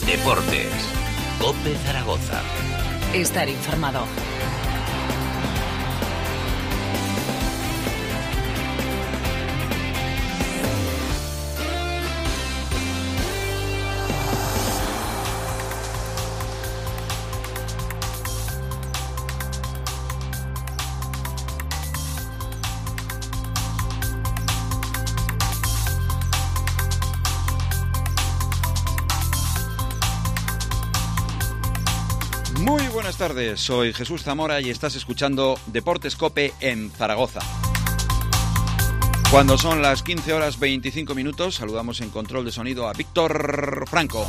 Deportes. COPE Zaragoza. Estar informado. Muy buenas tardes, soy Jesús Zamora y estás escuchando Deportes COPE en Zaragoza. Cuando son las 15 horas 25 minutos, saludamos en control de sonido a Víctor Franco.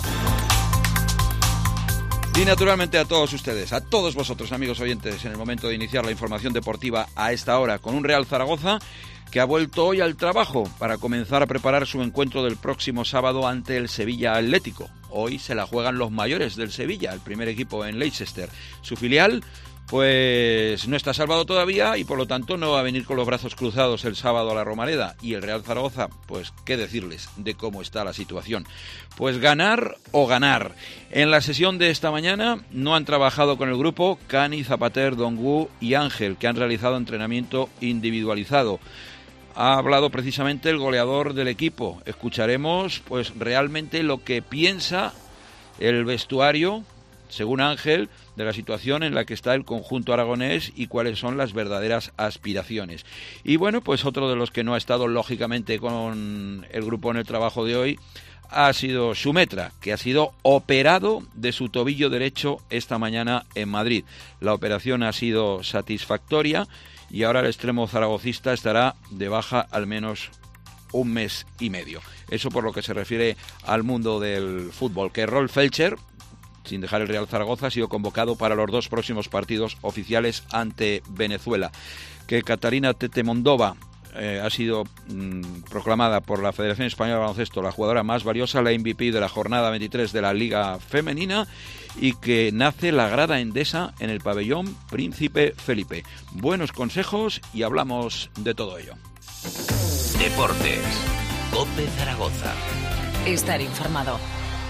Y naturalmente a todos ustedes, a todos vosotros, amigos oyentes, en el momento de iniciar la información deportiva a esta hora con un Real Zaragoza que ha vuelto hoy al trabajo para comenzar a preparar su encuentro del próximo sábado ante el Sevilla Atlético. Hoy se la juegan los mayores del Sevilla, el primer equipo en Leicester. Su filial, pues no está salvado todavía y por lo tanto no va a venir con los brazos cruzados el sábado a la Romareda. Y el Real Zaragoza, pues qué decirles de cómo está la situación. Pues ganar o ganar. En la sesión de esta mañana no han trabajado con el grupo Cani, Zapater, Dongu y Ángel, que han realizado entrenamiento individualizado. Ha hablado precisamente el goleador del equipo. Escucharemos pues realmente lo que piensa el vestuario, según Ángel, de la situación en la que está el conjunto aragonés y cuáles son las verdaderas aspiraciones. Y bueno, pues otro de los que no ha estado lógicamente con el grupo en el trabajo de hoy ha sido Xumetra, que ha sido operado de su tobillo derecho esta mañana en Madrid. La operación ha sido satisfactoria y ahora el extremo zaragocista estará de baja al menos un mes y medio. Eso por lo que se refiere al mundo del fútbol, que Rolf Felcher, sin dejar el Real Zaragoza, ha sido convocado para los dos próximos partidos oficiales ante Venezuela. Que Catarina Tetemondova ha sido proclamada por la Federación Española de Baloncesto la jugadora más valiosa, la MVP de la jornada 23 de la Liga Femenina, y que nace la grada endesa en el pabellón Príncipe Felipe. Buenos consejos y hablamos de todo ello. Deportes. COPE Zaragoza. Estar informado.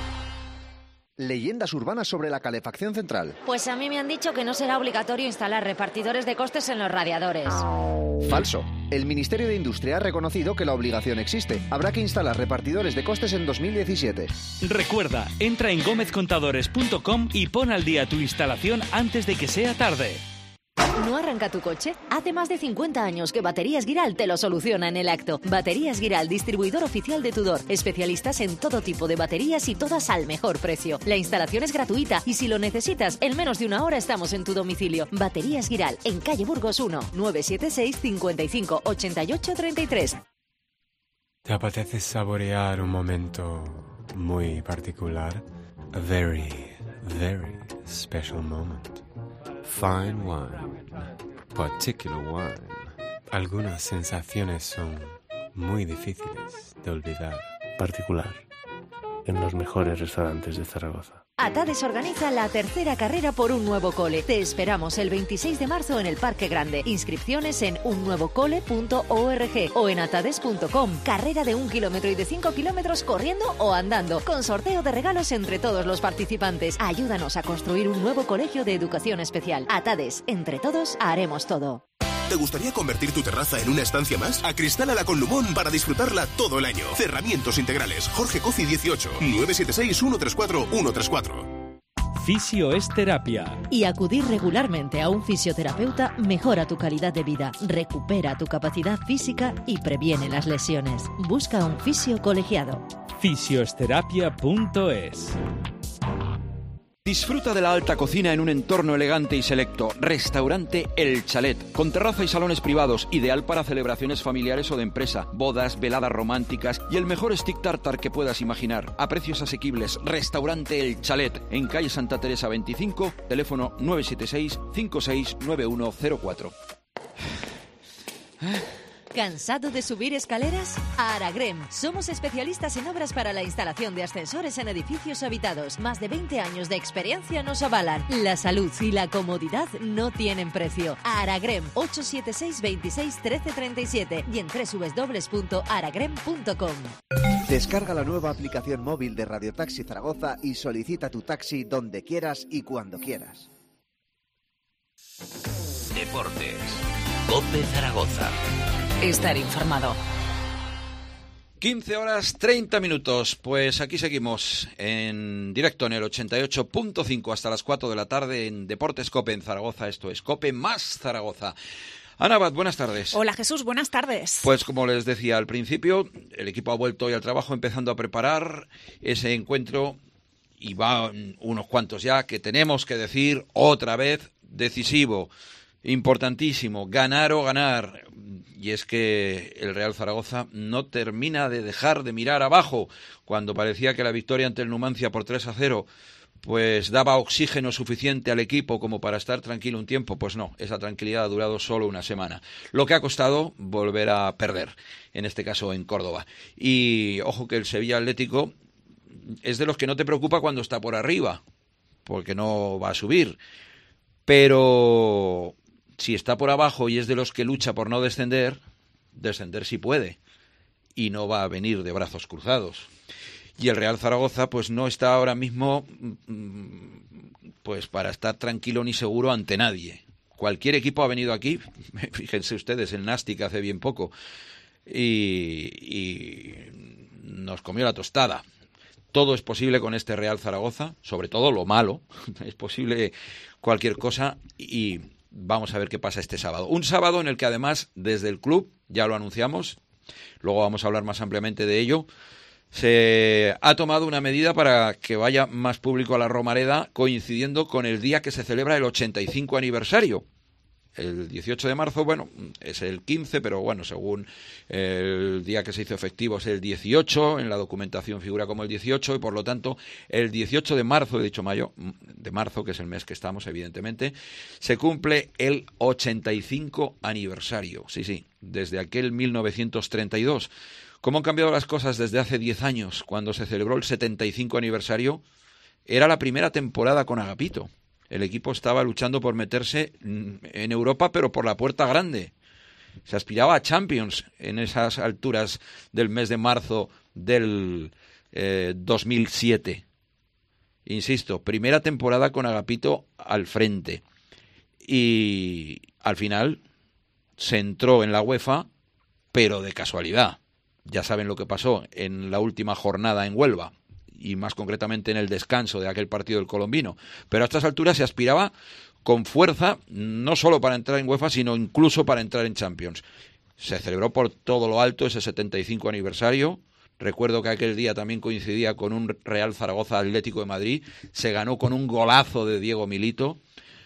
Leyendas urbanas sobre la calefacción central. Pues a mí me han dicho que no será obligatorio instalar repartidores de costes en los radiadores. Falso. El Ministerio de Industria ha reconocido que la obligación existe. Habrá que instalar repartidores de costes en 2017. Recuerda, entra en gomezcontadores.com y pon al día tu instalación antes de que sea tarde. ¿No arranca tu coche? Hace más de 50 años que Baterías Guiral te lo soluciona en el acto. Baterías Guiral, distribuidor oficial de Tudor. Especialistas en todo tipo de baterías y todas al mejor precio. La instalación es gratuita y si lo necesitas, en menos de una hora estamos en tu domicilio. Baterías Guiral, en calle Burgos 1, 976 55 88 33. ¿Te apetece saborear un momento muy particular? A very, very special moment. Fine wine, particular wine. Algunas sensaciones son muy difíciles de olvidar. Particular, en los mejores restaurantes de Zaragoza. Atades organiza la tercera carrera por un nuevo cole. Te esperamos el 26 de marzo en el Parque Grande. Inscripciones en unnuevocole.org o en atades.com. Carrera de 1 kilómetro y de 5 kilómetros corriendo o andando, con sorteo de regalos entre todos los participantes. Ayúdanos a construir un nuevo colegio de educación especial. Atades, entre todos haremos todo. ¿Te gustaría convertir tu terraza en una estancia más? Acristálala con Lumón para disfrutarla todo el año. Cerramientos integrales. Jorge Cofi 18 976 134 134. Fisio es terapia. Y acudir regularmente a un fisioterapeuta mejora tu calidad de vida, recupera tu capacidad física y previene las lesiones. Busca un fisio colegiado. Fisioterapia.es. Disfruta de la alta cocina en un entorno elegante y selecto. Restaurante El Chalet, con terraza y salones privados, ideal para celebraciones familiares o de empresa, bodas, veladas románticas y el mejor stick tartar que puedas imaginar. A precios asequibles. Restaurante El Chalet, en calle Santa Teresa 25, teléfono 976 569104. ¿Cansado de subir escaleras? A Aragrem. Somos especialistas en obras para la instalación de ascensores en edificios habitados. Más de 20 años de experiencia nos avalan. La salud y la comodidad no tienen precio. A Aragrem, 876 26 13 37 y en www.aragrem.com. Descarga la nueva aplicación móvil de Radio Taxi Zaragoza y solicita tu taxi donde quieras y cuando quieras. Deportes. COPE Zaragoza. Estar informado. 15 horas 30 minutos, pues aquí seguimos en directo en el 88.5 hasta las 4 de la tarde en Deportes COPE en Zaragoza. Esto es COPE más Zaragoza. Ana Abad, buenas tardes. Hola Jesús, buenas tardes. Pues como les decía al principio, el equipo ha vuelto hoy al trabajo empezando a preparar ese encuentro y va unos cuantos ya que tenemos que decir otra vez decisivo, importantísimo, ganar o ganar. Y es que el Real Zaragoza no termina de dejar de mirar abajo cuando parecía que la victoria ante el Numancia por 3-0 pues daba oxígeno suficiente al equipo como para estar tranquilo un tiempo. Pues no, esa tranquilidad ha durado solo una semana. Lo que ha costado volver a perder, en este caso en Córdoba. Y ojo que el Sevilla Atlético es de los que no te preocupa cuando está por arriba, porque no va a subir. Pero si está por abajo y es de los que lucha por no descender, descender sí puede. Y no va a venir de brazos cruzados. Y el Real Zaragoza pues no está ahora mismo pues para estar tranquilo ni seguro ante nadie. Cualquier equipo ha venido aquí, fíjense ustedes, el Nástic hace bien poco, y nos comió la tostada. Todo es posible con este Real Zaragoza, sobre todo lo malo, es posible cualquier cosa y vamos a ver qué pasa este sábado. Un sábado en el que además desde el club, ya lo anunciamos, luego vamos a hablar más ampliamente de ello, se ha tomado una medida para que vaya más público a la Romareda coincidiendo con el día que se celebra el 85 aniversario. El 18 de marzo, bueno, es el 15, pero bueno, según el día que se hizo efectivo es el 18, en la documentación figura como el 18 y por lo tanto el 18 de marzo, he dicho mayo, de marzo, que es el mes que estamos evidentemente, se cumple el 85 aniversario, sí, desde aquel 1932. ¿Cómo han cambiado las cosas desde hace 10 años, cuando se celebró el 75 aniversario? Era la primera temporada con Agapito. El equipo estaba luchando por meterse en Europa, pero por la puerta grande. Se aspiraba a Champions en esas alturas del mes de marzo del 2007. Insisto, primera temporada con Agapito al frente. Y al final se entró en la UEFA, pero de casualidad. Ya saben lo que pasó en la última jornada en Huelva y más concretamente en el descanso de aquel partido del Colombino. Pero a estas alturas se aspiraba con fuerza, no solo para entrar en UEFA, sino incluso para entrar en Champions. Se celebró por todo lo alto ese 75 aniversario. Recuerdo que aquel día también coincidía con un Real Zaragoza Atlético de Madrid. Se ganó con un golazo de Diego Milito.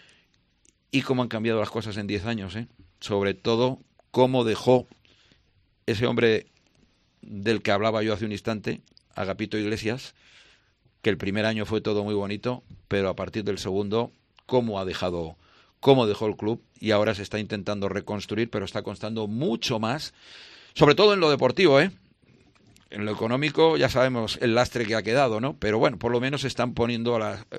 Y cómo han cambiado las cosas en 10 años, ¿eh? Sobre todo, cómo dejó ese hombre del que hablaba yo hace un instante, Agapito Iglesias, que el primer año fue todo muy bonito, pero a partir del segundo, cómo dejó el club y ahora se está intentando reconstruir, pero está costando mucho más, sobre todo en lo deportivo, ¿eh? En lo económico ya sabemos el lastre que ha quedado, ¿no? Pero bueno, por lo menos se están poniendo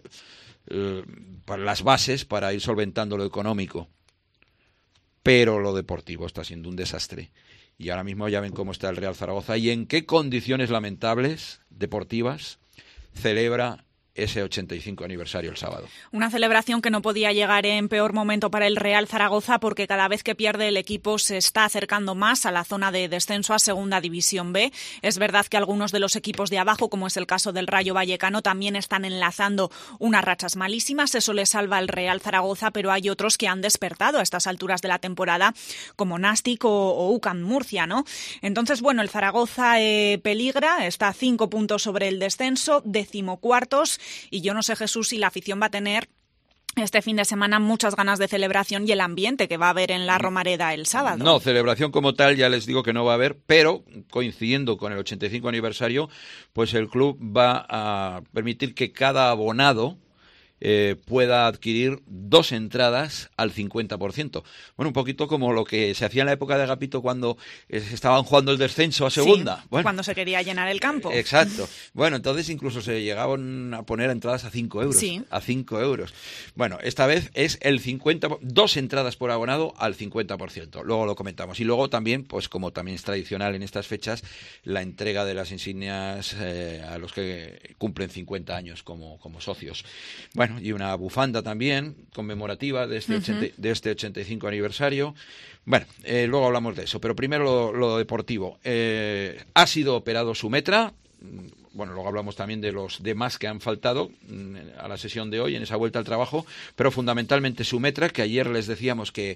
las bases para ir solventando lo económico. Pero lo deportivo está siendo un desastre. Y ahora mismo ya ven cómo está el Real Zaragoza y en qué condiciones lamentables deportivas celebra ese 85 aniversario el sábado. Una celebración que no podía llegar en peor momento para el Real Zaragoza porque cada vez que pierde el equipo se está acercando más a la zona de descenso a Segunda División B. Es verdad que algunos de los equipos de abajo, como es el caso del Rayo Vallecano, también están enlazando unas rachas malísimas. Eso le salva al Real Zaragoza, pero hay otros que han despertado a estas alturas de la temporada, como Nástic o UCAM Murcia, ¿no? Entonces, bueno, el Zaragoza peligra, está a 5 puntos sobre el descenso, 14º. Y yo no sé, Jesús, si la afición va a tener este fin de semana muchas ganas de celebración y el ambiente que va a haber en la Romareda el sábado. No, celebración como tal ya les digo que no va a haber, pero coincidiendo con el 85 aniversario, pues el club va a permitir que cada abonado pueda adquirir 2 entradas al 50%. Bueno, un poquito como lo que se hacía en la época de Agapito cuando estaban jugando el descenso a segunda. Sí, bueno, cuando se quería llenar el campo. Exacto. Bueno, entonces incluso se llegaban a poner entradas a 5 euros. Sí. A 5 euros. Bueno, esta vez es el 50%, 2 entradas por abonado al 50%. Luego lo comentamos. Y luego también, pues como también es tradicional en estas fechas, la entrega de las insignias a los que cumplen 50 años como socios. Bueno, y una bufanda también conmemorativa de este 85 aniversario. Bueno, luego hablamos de eso, pero primero lo deportivo. Ha sido operado Soumetra. Bueno, luego hablamos también de los demás que han faltado a la sesión de hoy en esa vuelta al trabajo, pero fundamentalmente Soumetra, que ayer les decíamos que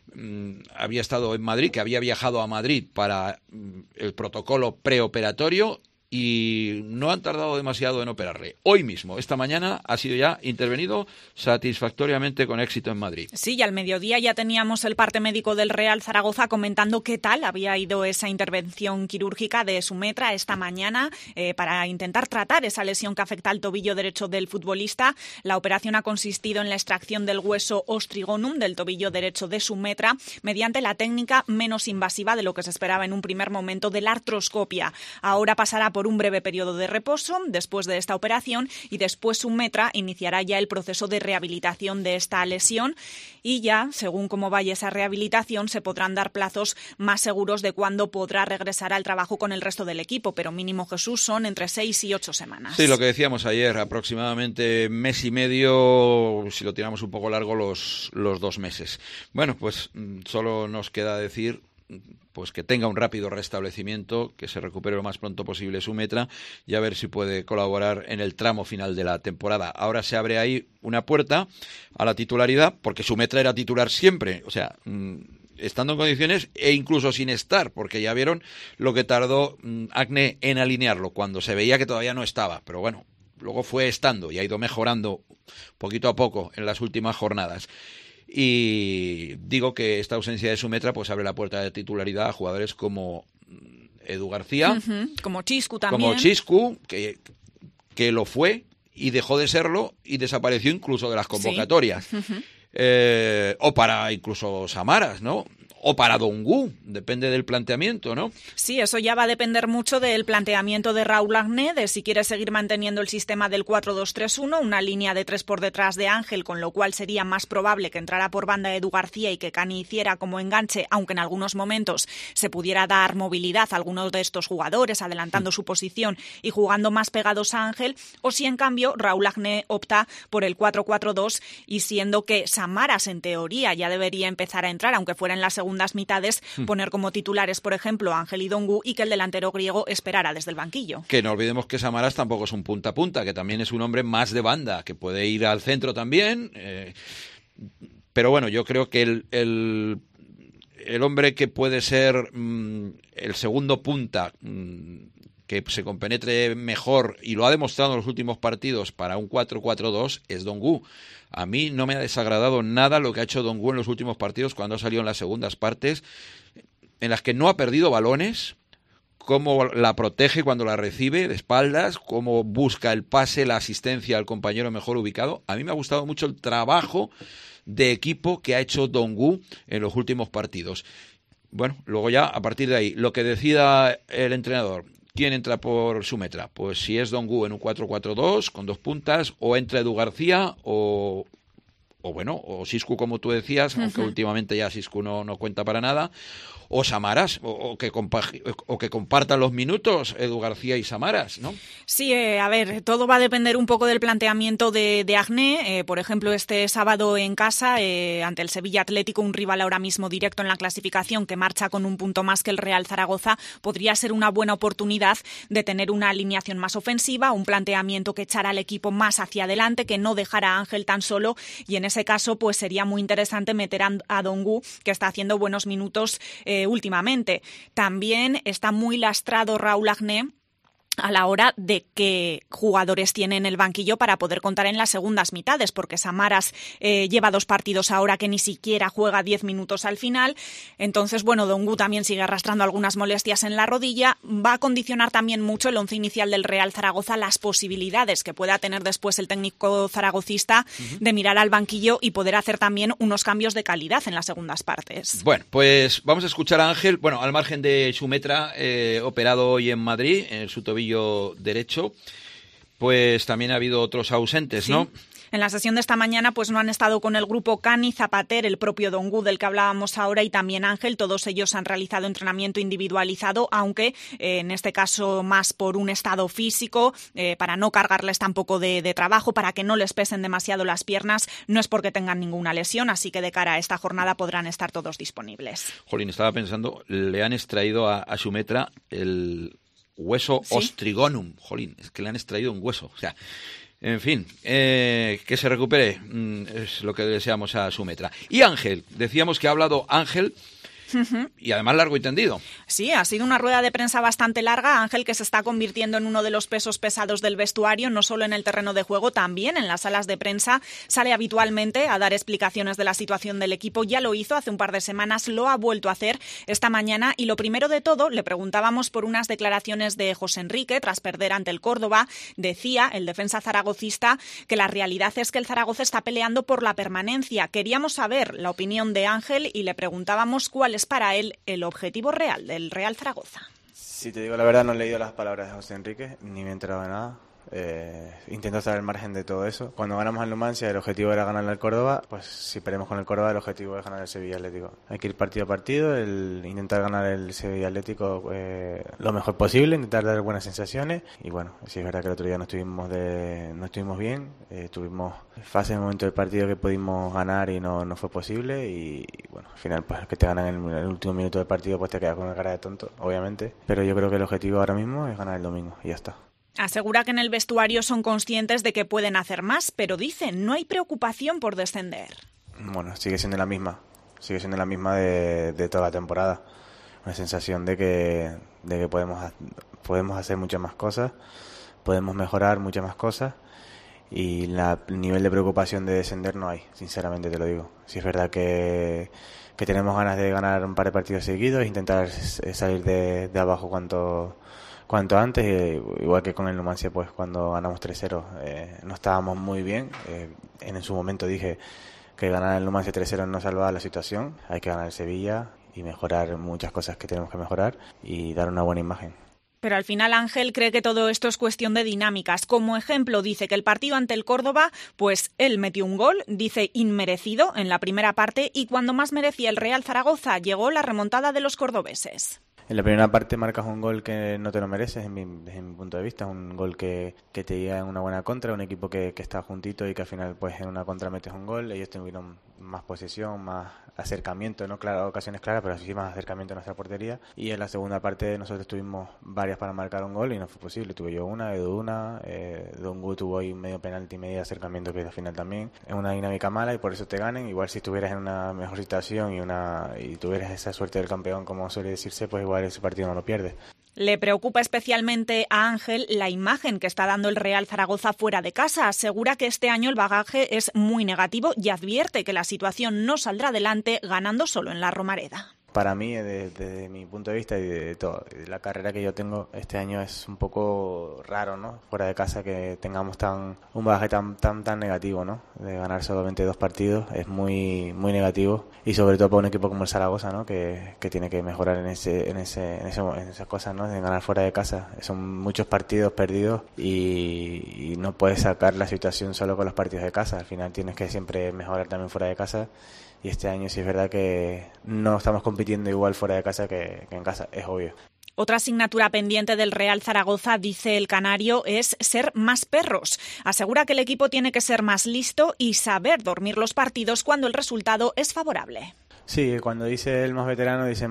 había estado en Madrid, que había viajado a Madrid para el protocolo preoperatorio, y no han tardado demasiado en operarle. Hoy mismo, esta mañana, ha sido ya intervenido satisfactoriamente con éxito en Madrid. Sí, y al mediodía ya teníamos el parte médico del Real Zaragoza comentando qué tal había ido esa intervención quirúrgica de Soumetra esta mañana para intentar tratar esa lesión que afecta al tobillo derecho del futbolista. La operación ha consistido en la extracción del hueso ostrigonum del tobillo derecho de Soumetra mediante la técnica menos invasiva de lo que se esperaba en un primer momento de la artroscopia. Ahora pasará por un breve periodo de reposo después de esta operación y después Soumetra iniciará ya el proceso de rehabilitación de esta lesión y ya, según cómo vaya esa rehabilitación, se podrán dar plazos más seguros de cuándo podrá regresar al trabajo con el resto del equipo, pero mínimo, Jesús, son entre 6 y 8 semanas. Sí, lo que decíamos ayer, aproximadamente mes y medio, si lo tiramos un poco largo, los 2 meses. Bueno, pues solo nos queda decir pues que tenga un rápido restablecimiento, que se recupere lo más pronto posible Soumetra y a ver si puede colaborar en el tramo final de la temporada. Ahora se abre ahí una puerta a la titularidad, porque Soumetra era titular siempre, o sea, estando en condiciones e incluso sin estar, porque ya vieron lo que tardó Agne en alinearlo, cuando se veía que todavía no estaba, pero bueno, luego fue estando y ha ido mejorando poquito a poco en las últimas jornadas. Y digo que esta ausencia de Soumetra pues abre la puerta de titularidad a jugadores como Edu García, como Chiscu también. Como Chiscu, que lo fue y dejó de serlo y desapareció incluso de las convocatorias. Sí. O para incluso Samaras, ¿no? O para Dongu, depende del planteamiento, ¿no? Sí, eso ya va a depender mucho del planteamiento de Raúl Agne, de si quiere seguir manteniendo el sistema del 4-2-3-1, una línea de 3 por detrás de Ángel, con lo cual sería más probable que entrara por banda Edu García y que Cani hiciera como enganche, aunque en algunos momentos se pudiera dar movilidad a algunos de estos jugadores, adelantando su posición y jugando más pegados a Ángel, o si en cambio Raúl Agne opta por el 4-4-2 y siendo que Samaras en teoría ya debería empezar a entrar, aunque fuera en la segundas mitades, poner como titulares, por ejemplo, a Ángel y Dongu y que el delantero griego esperara desde el banquillo. Que no olvidemos que Samaras tampoco es un punta a punta, que también es un hombre más de banda, que puede ir al centro también, pero bueno, yo creo que el hombre que puede ser el segundo punta, que se compenetre mejor, y lo ha demostrado en los últimos partidos para un 4-4-2, es Dongu. A mí no me ha desagradado nada lo que ha hecho Dongu en los últimos partidos cuando ha salido en las segundas partes, en las que no ha perdido balones, cómo la protege cuando la recibe de espaldas, cómo busca el pase, la asistencia al compañero mejor ubicado. A mí me ha gustado mucho el trabajo de equipo que ha hecho Dongu en los últimos partidos. Bueno, luego ya, a partir de ahí, lo que decida el entrenador. ¿Quién entra por Soumetra? Pues si es Dongu en un 4-4-2 con 2 puntas, o entra Edu García o Chiscu, como tú decías, aunque últimamente ya Chiscu no cuenta para nada, o Samaras, o que compartan los minutos Edu García y Samaras, ¿no? Sí, a ver, todo va a depender un poco del planteamiento de Agne. Por ejemplo, este sábado en casa, ante el Sevilla Atlético, un rival ahora mismo directo en la clasificación que marcha con un punto más que el Real Zaragoza, podría ser una buena oportunidad de tener una alineación más ofensiva, un planteamiento que echara al equipo más hacia adelante, que no dejara a Ángel tan solo, y en ese caso pues sería muy interesante meter a Dongu, que está haciendo buenos minutos últimamente. También está muy lastrado Raúl Agne a la hora de qué jugadores tiene en el banquillo para poder contar en las segundas mitades, porque Samaras lleva 2 partidos ahora que ni siquiera juega 10 minutos al final. Entonces, bueno, Dongu también sigue arrastrando algunas molestias en la rodilla. Va a condicionar también mucho el once inicial del Real Zaragoza, las posibilidades que pueda tener después el técnico zaragocista de mirar al banquillo y poder hacer también unos cambios de calidad en las segundas partes. Bueno, pues vamos a escuchar a Ángel, bueno, al margen de Xumetra, operado hoy en Madrid, en su tobillo derecho, pues también ha habido otros ausentes, ¿no? Sí. En la sesión de esta mañana pues no han estado con el grupo Cani, Zapater, el propio Dongu del que hablábamos ahora y también Ángel. Todos ellos han realizado entrenamiento individualizado, aunque en este caso más por un estado físico, para no cargarles tampoco de trabajo, para que no les pesen demasiado las piernas. No es porque tengan ninguna lesión, así que de cara a esta jornada podrán estar todos disponibles. Jolín, estaba pensando, le han extraído a Xumetra el hueso ostrigonum. Jolín, es que le han extraído un hueso. O sea, en fin, que se recupere, es lo que deseamos a Xumetra. Y Ángel, decíamos que ha hablado Ángel, y además largo y tendido. Sí, ha sido una rueda de prensa bastante larga, Ángel, que se está convirtiendo en uno de los pesos pesados del vestuario, no solo en el terreno de juego, también en las salas de prensa. Sale habitualmente a dar explicaciones de la situación del equipo. Ya lo hizo hace un par de semanas, lo ha vuelto a hacer esta mañana. Y lo primero de todo, le preguntábamos por unas declaraciones de José Enrique tras perder ante el Córdoba. Decía el defensa zaragocista que la realidad es que el Zaragoza está peleando por la permanencia. Queríamos saber la opinión de Ángel y le preguntábamos cuál es para él el objetivo real del Real Zaragoza. Si te digo la verdad, no he leído las palabras de José Enrique, ni me he enterado de nada. Intento estar al margen de todo eso. Cuando ganamos al Numancia, el objetivo era ganarle al Córdoba. Pues si perdemos con el Córdoba, el objetivo es ganar el Sevilla Atlético. Hay que ir partido a partido, intentar ganar el Sevilla Atlético lo mejor posible, intentar dar buenas sensaciones. Y bueno, sí es verdad que el otro día no estuvimos bien. Tuvimos fases en el momento del partido que pudimos ganar y no fue posible. Y bueno, al final, pues que te ganan en el último minuto del partido, pues te quedas con una cara de tonto, obviamente. Pero yo creo que el objetivo ahora mismo es ganar el domingo y ya está. Asegura que en el vestuario son conscientes de que pueden hacer más, pero dice, no hay preocupación por descender. Bueno, sigue siendo la misma de toda la temporada. Una sensación de que podemos hacer muchas más cosas, podemos mejorar muchas más cosas y el nivel de preocupación de descender no hay, sinceramente te lo digo. Sí es verdad que tenemos ganas de ganar un par de partidos seguidos, intentar salir de abajo cuanto antes, igual que con el Numancia, pues cuando ganamos 3-0 no estábamos muy bien. En su momento dije que ganar el Numancia 3-0 no salvaba la situación, hay que ganar el Sevilla y mejorar muchas cosas que tenemos que mejorar y dar una buena imagen. Pero al final Ángel cree que todo esto es cuestión de dinámicas. Como ejemplo dice que el partido ante el Córdoba, pues él metió un gol, dice inmerecido en la primera parte, y cuando más merecía el Real Zaragoza llegó la remontada de los cordobeses. En la primera parte marcas un gol que no te lo mereces, desde mi punto de vista. Un gol que te llega en una buena contra, un equipo que está juntito y que al final pues en una contra metes un gol. Ellos tuvieron más posesión, más acercamiento, no claro, ocasiones claras, pero sí más acercamiento a nuestra portería. Y en la segunda parte nosotros tuvimos varias para marcar un gol y no fue posible. Tuve yo una, Edu una, Dongu tuvo ahí medio penalti y medio acercamiento que al final también. Es una dinámica mala y por eso te ganen. Igual si estuvieras en una mejor situación y tuvieras esa suerte del campeón, como suele decirse, pues igual ese partido no lo pierdes. Le preocupa especialmente a Ángel la imagen que está dando el Real Zaragoza fuera de casa. Asegura que este año el bagaje es muy negativo y advierte que la situación no saldrá adelante ganando solo en la Romareda. Para mí, desde mi punto de vista y de la carrera que yo tengo, este año es un poco raro, ¿no? Fuera de casa que tengamos un bagaje tan negativo, ¿no? De ganar solamente 2 partidos es muy negativo y sobre todo para un equipo como el Zaragoza, ¿no? Que tiene que mejorar en esas cosas, ¿no? De ganar fuera de casa. Son muchos partidos perdidos y no puedes sacar la situación solo con los partidos de casa. Al final tienes que siempre mejorar también fuera de casa. Y este año sí es verdad que no estamos compitiendo igual fuera de casa que en casa, es obvio. Otra asignatura pendiente del Real Zaragoza, dice el canario, es ser más perros. Asegura que el equipo tiene que ser más listo y saber dormir los partidos cuando el resultado es favorable. Sí, cuando dice el más veterano, dice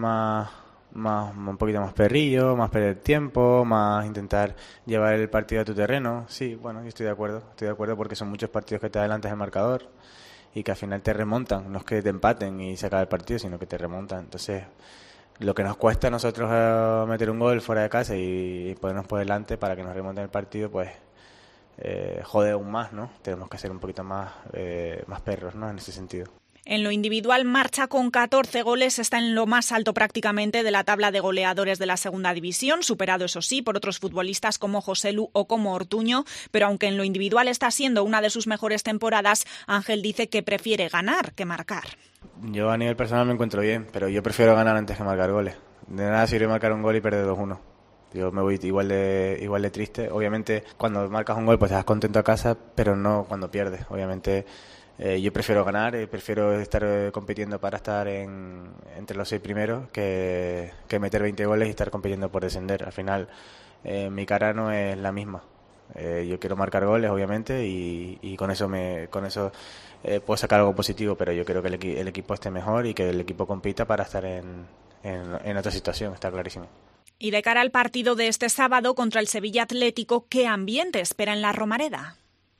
un poquito más perrillo, más perder tiempo, más intentar llevar el partido a tu terreno. Sí, bueno, yo estoy de acuerdo porque son muchos partidos que te adelantas el marcador y que al final te remontan, no es que te empaten y se acaba el partido, sino que te remontan. Entonces lo que nos cuesta a nosotros meter un gol fuera de casa y ponernos por delante para que nos remonten el partido, pues jode aún más, ¿no? Tenemos que ser un poquito más perros, ¿no? En ese sentido. En lo individual marcha con 14 goles, está en lo más alto prácticamente de la tabla de goleadores de la segunda división, superado eso sí por otros futbolistas como Joselu o como Ortuño, pero aunque en lo individual está siendo una de sus mejores temporadas, Ángel dice que prefiere ganar que marcar. Yo a nivel personal me encuentro bien, pero yo prefiero ganar antes que marcar goles. De nada sirve marcar un gol y perder 2-1. Yo me voy igual de triste. Obviamente cuando marcas un gol pues te das contento a casa, pero no cuando pierdes. Obviamente yo prefiero ganar, prefiero estar compitiendo para estar entre los 6 primeros que meter 20 goles y estar compitiendo por descender. Al final mi cara no es la misma. Yo quiero marcar goles, obviamente, y con eso puedo sacar algo positivo, pero yo quiero que el equipo esté mejor y que el equipo compita para estar en otra situación, está clarísimo. Y de cara al partido de este sábado contra el Sevilla Atlético, ¿qué ambiente espera en la Romareda?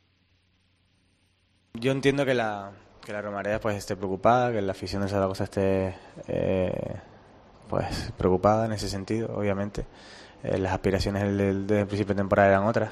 Yo entiendo que la Romareda pues esté preocupada, que la afición de Zaragoza esté pues preocupada en ese sentido, obviamente. Las aspiraciones desde el principio de temporada eran otras,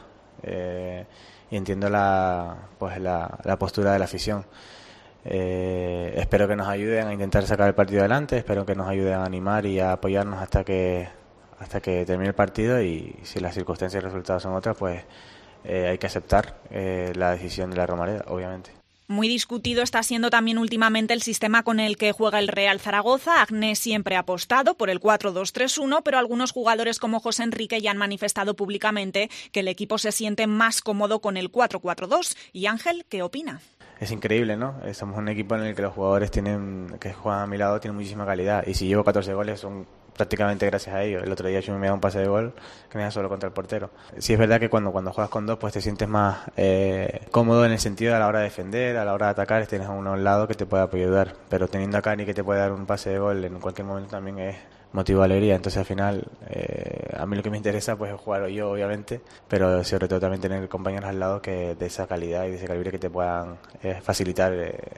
y entiendo la postura de la afición. Espero que nos ayuden a intentar sacar el partido adelante, espero que nos ayuden a animar y a apoyarnos hasta que termine el partido, y si las circunstancias y los resultados son otras, pues hay que aceptar la decisión de la Romareda, obviamente. Muy discutido está siendo también últimamente el sistema con el que juega el Real Zaragoza. Agnés siempre ha apostado por el 4-2-3-1, pero algunos jugadores como José Enrique ya han manifestado públicamente que el equipo se siente más cómodo con el 4-4-2. ¿Y Ángel, qué opina? Es increíble, ¿no? Somos un equipo en el que los jugadores que juegan a mi lado tienen muchísima calidad, y si llevo 14 goles son prácticamente gracias a ellos. El otro día Chumi me da un pase de gol que me da solo contra el portero. Sí es verdad que cuando juegas con 2 pues te sientes más cómodo en el sentido de a la hora de defender, a la hora de atacar, tienes a uno al lado que te puede ayudar, pero teniendo a Cani que te puede dar un pase de gol en cualquier momento también es motivo de alegría. Entonces al final a mí lo que me interesa pues es jugar yo, obviamente, pero sobre todo también tener compañeros al lado que de esa calidad y de ese calibre que te puedan facilitar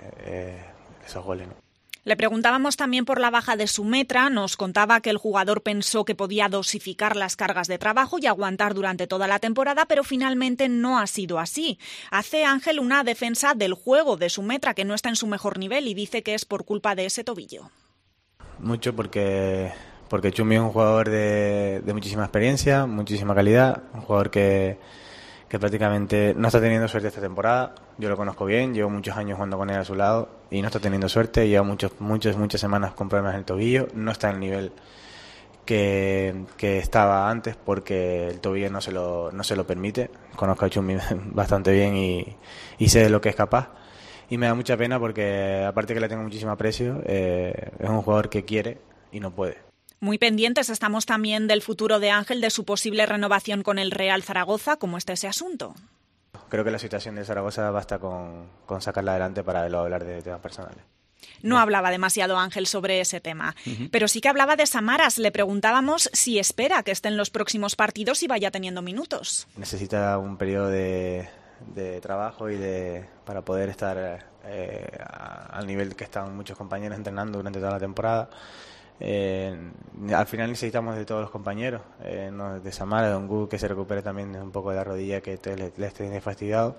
esos goles, ¿no? Le preguntábamos también por la baja de Sumetra. Nos contaba que el jugador pensó que podía dosificar las cargas de trabajo y aguantar durante toda la temporada, pero finalmente no ha sido así. Hace Ángel una defensa del juego de Sumetra, que no está en su mejor nivel, y dice que es por culpa de ese tobillo. Mucho porque Chumi es un jugador de muchísima experiencia, muchísima calidad, un jugador que prácticamente no está teniendo suerte esta temporada. Yo lo conozco bien, llevo muchos años jugando con él a su lado y no está teniendo suerte. Lleva muchas semanas con problemas en el tobillo, no está al nivel que estaba antes porque el tobillo no se lo permite. Conozco a Chumi bastante bien y sé de lo que es capaz. Y me da mucha pena porque, aparte que le tengo muchísimo aprecio, es un jugador que quiere y no puede. Muy pendientes estamos también del futuro de Ángel, de su posible renovación con el Real Zaragoza. ¿Cómo está ese asunto? Creo que la situación de Zaragoza basta con sacarla adelante para hablar de temas personales. No hablaba demasiado Ángel sobre ese tema, pero sí que hablaba de Samaras. Le preguntábamos si espera que esté en los próximos partidos y vaya teniendo minutos. Necesita un periodo de trabajo para poder estar al nivel que están muchos compañeros entrenando durante toda la temporada. Al final necesitamos de todos los compañeros, de Samara, de Ongu, que se recupere también un poco de la rodilla que le tiene fastidiado,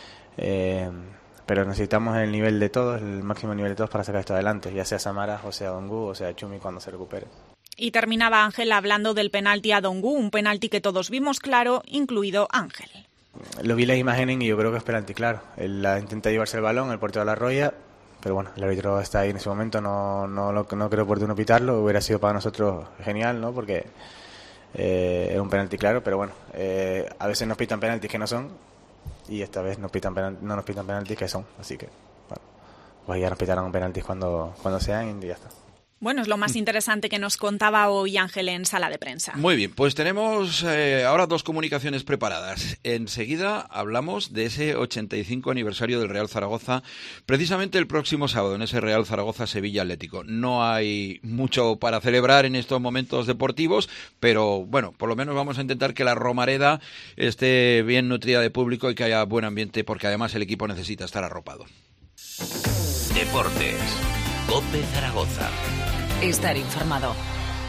pero necesitamos el nivel de todos, el máximo nivel de todos para sacar esto adelante, ya sea Samara, o sea Ongu, o sea Chumi cuando se recupere. Y terminaba Ángel hablando del penalti a Ongu, un penalti que todos vimos claro, incluido Ángel. Lo vi las imágenes y yo creo que es penalti claro. Él intenta llevarse el balón, el portero la arrolla, pero bueno, el árbitro está ahí en ese momento, no creo oportuno pitarlo. Hubiera sido para nosotros genial, ¿no? Porque es un penalti claro, pero bueno, a veces nos pitan penaltis que no son y esta vez no nos pitan penaltis que son, así que bueno, pues ya nos pitarán penaltis cuando sean y ya está. Bueno, es lo más interesante que nos contaba hoy Ángel en sala de prensa. Muy bien, pues tenemos ahora 2 comunicaciones preparadas. Enseguida hablamos de ese 85 aniversario del Real Zaragoza, precisamente el próximo sábado, en ese Real Zaragoza-Sevilla Atlético. No hay mucho para celebrar en estos momentos deportivos, pero bueno, por lo menos vamos a intentar que la Romareda esté bien nutrida de público y que haya buen ambiente, porque además el equipo necesita estar arropado. Deportes. COPE Zaragoza. Estar informado.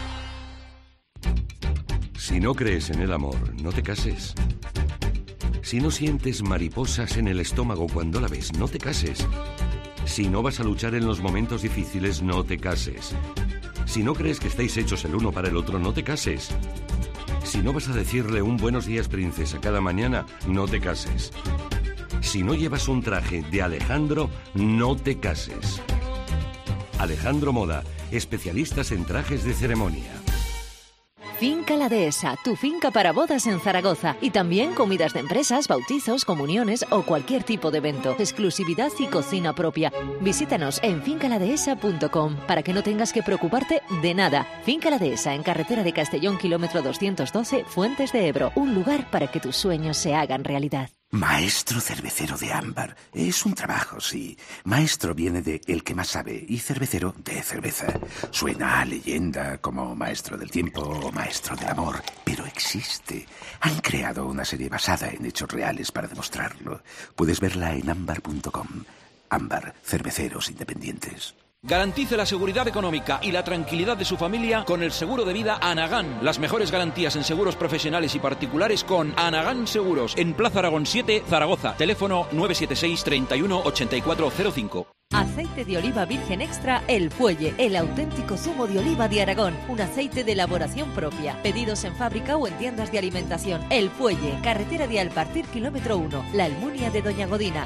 Si no crees en el amor, no te cases. Si no sientes mariposas en el estómago cuando la ves, no te cases. Si no vas a luchar en los momentos difíciles, no te cases. Si no crees que estáis hechos el uno para el otro, no te cases. Si no vas a decirle un buenos días, princesa, cada mañana, no te cases. Si no llevas un traje de Alejandro, no te cases. Alejandro Moda, especialistas en trajes de ceremonia. Finca La Dehesa, tu finca para bodas en Zaragoza. Y también comidas de empresas, bautizos, comuniones o cualquier tipo de evento. Exclusividad y cocina propia. Visítanos en fincaladehesa.com para que no tengas que preocuparte de nada. Finca La Dehesa, en carretera de Castellón, kilómetro 212, Fuentes de Ebro. Un lugar para que tus sueños se hagan realidad. Maestro cervecero de Ámbar. Es un trabajo, sí. Maestro viene de el que más sabe y cervecero de cerveza. Suena a leyenda como maestro del tiempo o maestro del amor, pero existe. Han creado una serie basada en hechos reales para demostrarlo. Puedes verla en ámbar.com. Ámbar, cerveceros independientes. Garantice la seguridad económica y la tranquilidad de su familia con el seguro de vida Anagán. Las mejores garantías en seguros profesionales y particulares con Anagán Seguros. En Plaza Aragón 7, Zaragoza. Teléfono 976 31 8405. Aceite de oliva virgen extra El Fuelle, el auténtico zumo de oliva de Aragón, un aceite de elaboración propia. Pedidos en fábrica o en tiendas de alimentación. El Fuelle, carretera de Alpartir, kilómetro 1, La Almunia de Doña Godina,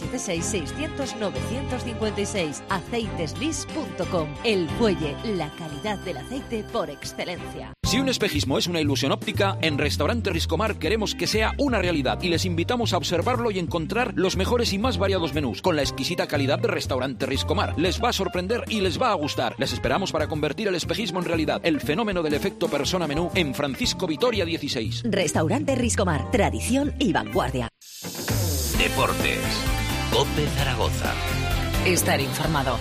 976-600-956, aceiteslis.com. El Fuelle, la calidad del aceite por excelencia. Si un espejismo es una ilusión óptica, en Restaurante Riscomar queremos que sea una realidad y les invitamos a observarlo y encontrar los mejores y más variados menús con la exquisita calidad de Restaurante Riscomar. Les va a sorprender y les va a gustar. Les esperamos para convertir el espejismo en realidad. El fenómeno del efecto persona menú en Francisco Vitoria 16. Restaurante Riscomar, tradición y vanguardia. Deportes. COPE Zaragoza. Estar informado.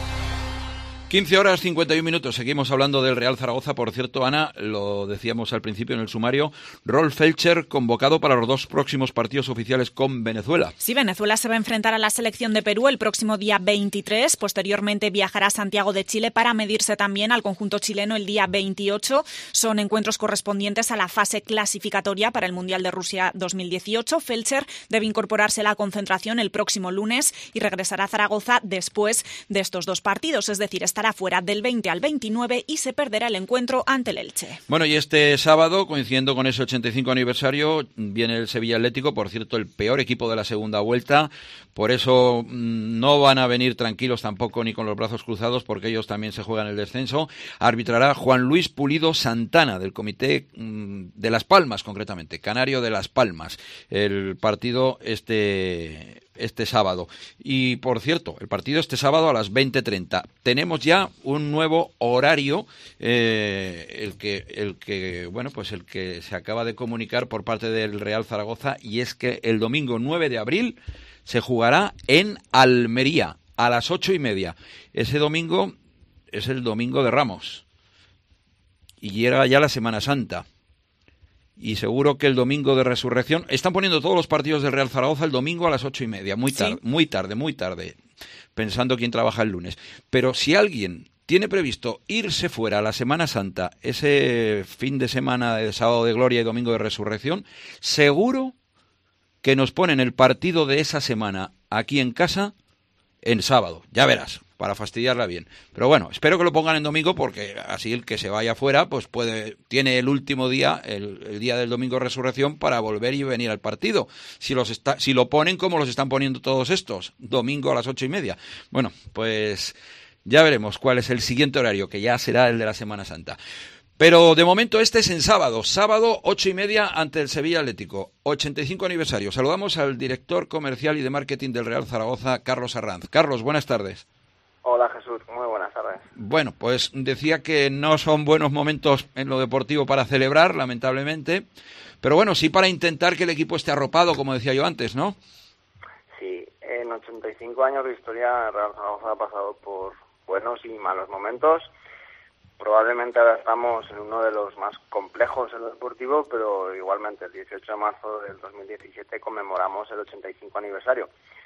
15 horas 51 minutos. Seguimos hablando del Real Zaragoza. Por cierto, Ana, lo decíamos al principio en el sumario, Rolf Felcher convocado para los 2 próximos partidos oficiales con Venezuela. Sí, Venezuela se va a enfrentar a la selección de Perú el próximo día 23. Posteriormente viajará a Santiago de Chile para medirse también al conjunto chileno el día 28. Son encuentros correspondientes a la fase clasificatoria para el Mundial de Rusia 2018. Felcher debe incorporarse a la concentración el próximo lunes y regresará a Zaragoza después de estos 2 partidos, es decir, estará fuera del 20 al 29 y se perderá el encuentro ante el Elche. Bueno, y este sábado, coincidiendo con ese 85 aniversario, viene el Sevilla Atlético, por cierto, el peor equipo de la segunda vuelta. Por eso no van a venir tranquilos tampoco ni con los brazos cruzados, porque ellos también se juegan el descenso. Arbitrará Juan Luis Pulido Santana, del Comité de Las Palmas, concretamente, Canario de Las Palmas. El partido este sábado. Y, por cierto, el partido este sábado a las 20:30. Tenemos ya un nuevo horario, el que se acaba de comunicar por parte del Real Zaragoza, y es que el domingo 9 de abril se jugará en Almería a las 8:30. Ese domingo es el domingo de Ramos y llega ya la Semana Santa. Y seguro que el domingo de Resurrección... Están poniendo todos los partidos del Real Zaragoza el domingo a las 8:30. Muy tarde, pensando quién trabaja el lunes. Pero si alguien tiene previsto irse fuera a la Semana Santa, ese fin de semana de sábado de gloria y domingo de Resurrección, seguro que nos ponen el partido de esa semana aquí en casa en sábado. Ya verás, para fastidiarla bien. Pero bueno, espero que lo pongan en domingo, porque así el que se vaya fuera pues tiene el último día, el día del domingo de Resurrección, para volver y venir al partido. Si lo ponen como los están poniendo todos estos, domingo a las 8:30. Bueno, pues ya veremos cuál es el siguiente horario, que ya será el de la Semana Santa. Pero de momento este es en sábado 8:30 ante el Sevilla Atlético, 85 aniversario. Saludamos al director comercial y de marketing del Real Zaragoza, Carlos Arranz. Carlos, buenas tardes. Hola Jesús, muy buenas tardes. Bueno, pues decía que no son buenos momentos en lo deportivo para celebrar, lamentablemente, pero bueno, sí para intentar que el equipo esté arropado, como decía yo antes, ¿no? Sí, en 85 años de historia Real Zaragoza ha pasado por buenos y malos momentos. Probablemente ahora estamos en uno de los más complejos en lo deportivo, pero igualmente el 18 de marzo del 2017 conmemoramos el 85 aniversario.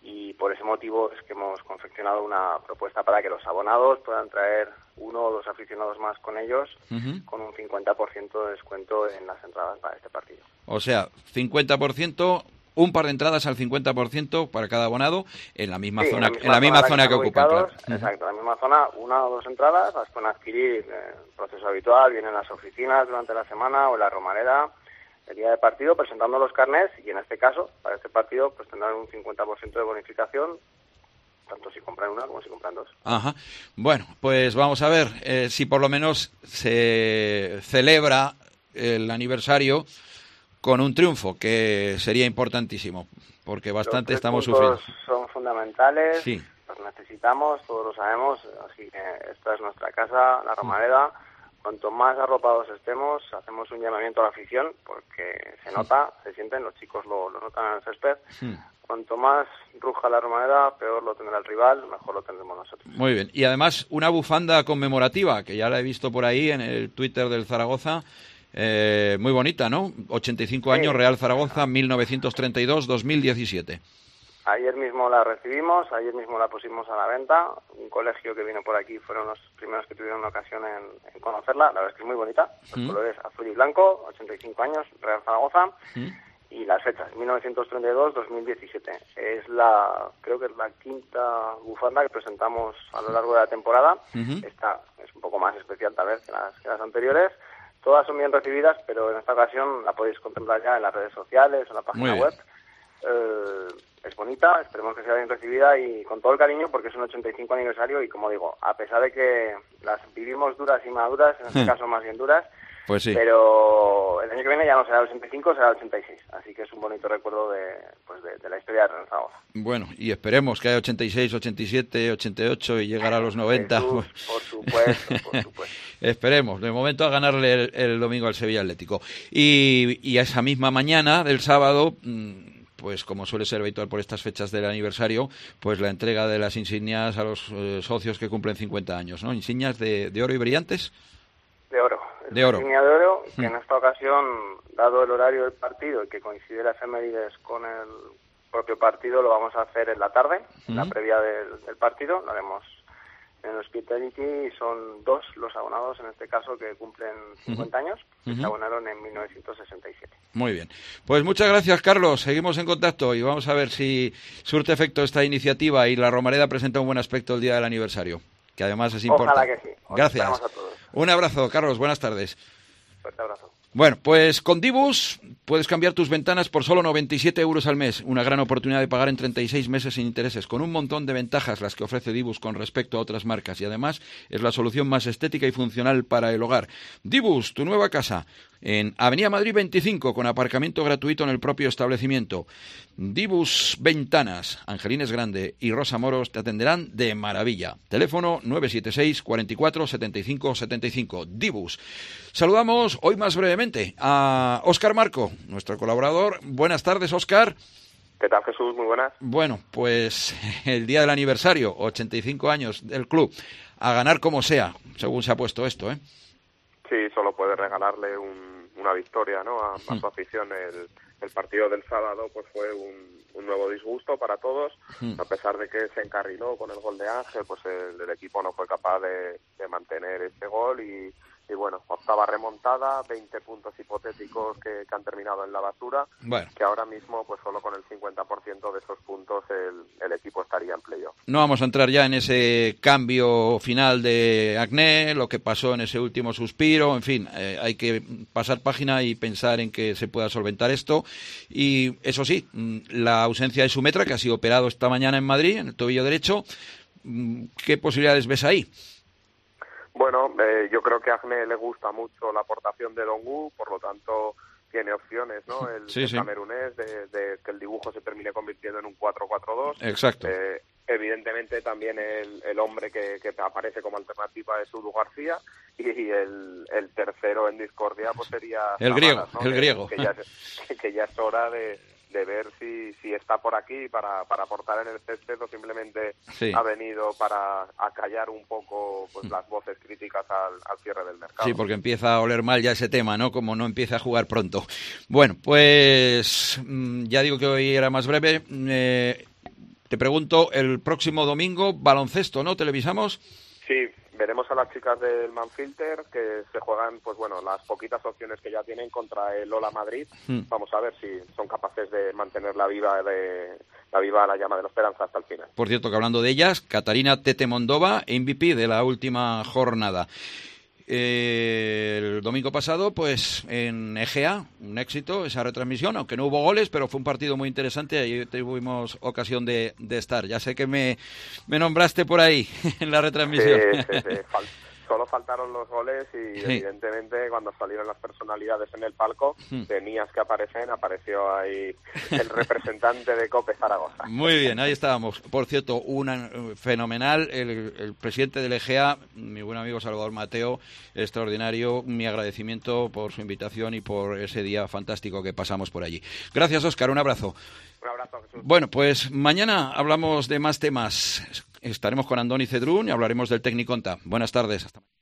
y por ese motivo es que hemos confeccionado una propuesta para que los abonados puedan traer 1 o 2 aficionados más con ellos, con un 50% de descuento en las entradas para este partido. O sea, 50%, un par de entradas al 50% para cada abonado en la misma zona, en la misma zona que ocupan. Claro. Exacto, en la misma zona, 1 o 2 entradas las pueden adquirir proceso habitual, vienen en las oficinas durante la semana o en la Romareda el día de partido presentando los carnets, y en este caso, para este partido, pues tendrán un 50% de bonificación, tanto si compran 1 como si compran 2. Ajá. Bueno, pues vamos a ver si por lo menos se celebra el aniversario con un triunfo, que sería importantísimo, porque bastante estamos sufriendo. Son fundamentales, sí. Los necesitamos, todos lo sabemos, así que esta es nuestra casa, la Romareda. Cuanto más arropados estemos, hacemos un llamamiento a la afición, porque se nota, se sienten, los chicos lo notan en el césped. Cuanto más ruja la Romareda, peor lo tendrá el rival, mejor lo tendremos nosotros. Muy bien, y además una bufanda conmemorativa, que ya la he visto por ahí en el Twitter del Zaragoza, muy bonita, ¿no? 85 años, Real Zaragoza, 1932-2017. Ayer mismo la recibimos, ayer mismo la pusimos a la venta. Un colegio que vino por aquí fueron los primeros que tuvieron ocasión en conocerla. La verdad es que es muy bonita. Los colores azul y blanco, 85 años, Real Zaragoza. Y las fechas, 1932-2017. Creo que es la 5ª bufanda que presentamos a lo largo de la temporada. Esta es un poco más especial tal vez que las anteriores. Todas son bien recibidas, pero en esta ocasión la podéis contemplar ya en las redes sociales o en la página web. Es bonita, esperemos que sea bien recibida y con todo el cariño, porque es un 85 aniversario y, como digo, a pesar de que las vivimos duras y maduras, en este caso más bien duras, pues sí. Pero el año que viene ya no será el 85, será el 86, así que es un bonito recuerdo de la historia de Real Zaragoza. Bueno, y esperemos que haya 86, 87, 88 y llegar a los 90. Jesús, por supuesto, por supuesto. Esperemos, de momento a ganarle el domingo al Sevilla Atlético. Y a esa misma mañana del sábado, pues como suele ser habitual por estas fechas del aniversario, pues la entrega de las insignias a los socios que cumplen 50 años, ¿no? Insignias de oro y brillantes. De oro. De oro. Insignia de oro, que en esta ocasión, dado el horario del partido y que coincide la efemérides con el propio partido, lo vamos a hacer en la tarde, la previa del partido, lo haremos en el Hospitality, y son 2 los abonados, en este caso, que cumplen 50 años, que se abonaron en 1967. Muy bien. Pues muchas gracias, Carlos. Seguimos en contacto y vamos a ver si surte efecto esta iniciativa y la Romareda presenta un buen aspecto el día del aniversario, que además es importante. Ojalá que sí. Gracias. A todos. Un abrazo, Carlos. Buenas tardes. Fuerte abrazo. Bueno, pues con Dibus puedes cambiar tus ventanas por solo 97 euros al mes. Una gran oportunidad de pagar en 36 meses sin intereses, con un montón de ventajas las que ofrece Dibus con respecto a otras marcas. Y además es la solución más estética y funcional para el hogar. Dibus, tu nueva casa, en Avenida Madrid 25, con aparcamiento gratuito en el propio establecimiento. Dibus Ventanas, Angelines Grande y Rosa Moros te atenderán de maravilla. Teléfono 976 44 75 75. Dibus. Saludamos hoy más brevemente a Óscar Marco, nuestro colaborador. Buenas tardes, Óscar. ¿Qué tal, Jesús? Muy buenas. Bueno, pues el día del aniversario, 85 años del club, a ganar como sea, según se ha puesto esto, ¿eh? Sí, solo puede regalarle una victoria, ¿no? A su afición. El partido del sábado pues fue un nuevo disgusto para todos, a pesar de que se encarriló con el gol de Ángel, pues el equipo no fue capaz de mantener este gol y bueno, octava remontada, 20 puntos hipotéticos que han terminado en la basura, bueno, que ahora mismo pues solo con el 50% de esos puntos el equipo estaría en playoff. No vamos a entrar ya en ese cambio final de Agné, lo que pasó en ese último suspiro, en fin, hay que pasar página y pensar en que se pueda solventar esto. Y eso sí, la ausencia de Sumetra, que ha sido operado esta mañana en Madrid, en el tobillo derecho, ¿qué posibilidades ves ahí? Bueno, yo creo que a Agné le gusta mucho la aportación de Dongu, por lo tanto tiene opciones, ¿no? El camerunés de que el dibujo se termine convirtiendo en un 4-4-2. Exacto. Evidentemente también el hombre que aparece como alternativa es Udu García y el tercero en discordia pues sería el Samaras, griego, ¿no? el griego. Que ya es hora de ver si está por aquí para aportar en el césped o simplemente ha venido para acallar un poco pues las voces críticas al cierre del mercado. Sí, porque empieza a oler mal ya ese tema, ¿no? Como no empieza a jugar pronto. Bueno, pues ya digo que hoy era más breve. Te pregunto, el próximo domingo, baloncesto, ¿no? ¿Televisamos? Sí, veremos a las chicas del Manfilter que se juegan, pues bueno, las poquitas opciones que ya tienen contra el Ola Madrid. Vamos a ver si son capaces de mantener la viva la llama de la esperanza hasta el final. Por cierto, que hablando de ellas, Catarina Tete Mondova, MVP de la última jornada. El domingo pasado, pues en EGA, un éxito esa retransmisión, aunque no hubo goles, pero fue un partido muy interesante y tuvimos ocasión de estar. Ya sé que me nombraste por ahí en la retransmisión. Sí. Solo faltaron los goles y evidentemente cuando salieron las personalidades en el palco tenías que aparecer, apareció ahí el representante de COPE Zaragoza. Muy bien, ahí estábamos. Por cierto, fenomenal, el presidente del EGA, mi buen amigo Salvador Mateo, extraordinario, mi agradecimiento por su invitación y por ese día fantástico que pasamos por allí. Gracias, Óscar, un abrazo. Un abrazo, Jesús. Bueno, pues mañana hablamos de más temas. Estaremos con Andoni Cedrún y hablaremos del Tecniconta. Buenas tardes. Hasta mañana.